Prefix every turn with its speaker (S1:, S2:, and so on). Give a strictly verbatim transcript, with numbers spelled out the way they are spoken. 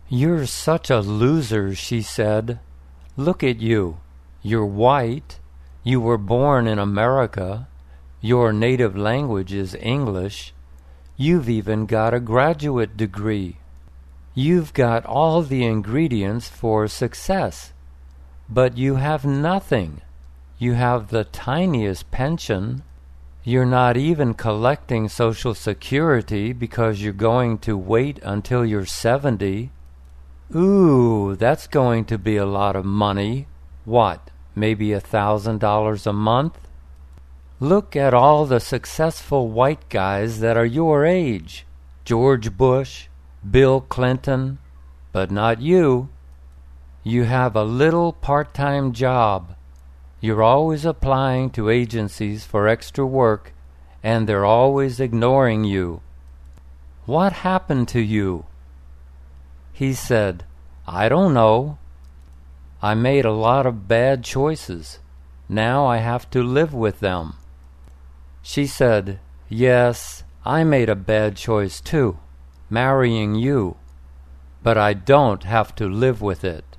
S1: "You're such a loser," she said. "Look at you. You're white. You were born in America. Your native language is English. You've even got a graduate degree. You've got all the ingredients for success. But you have nothing. You have the tiniest pension. You're not even collecting Social Security because you're going to wait until you're seventy. Ooh, that's going to be a lot of money. What, maybe a thousand dollars a month? Look at all the successful white guys that are your age. George Bush, Bill Clinton, but not you. You have a little part-time job. You're always applying to agencies for extra work, and they're always ignoring you. What happened to you?" He said, "I don't know. I made a lot of bad choices. Now I have to live with them." She said, "Yes, I made a bad choice too, marrying you. But I don't have to live with it."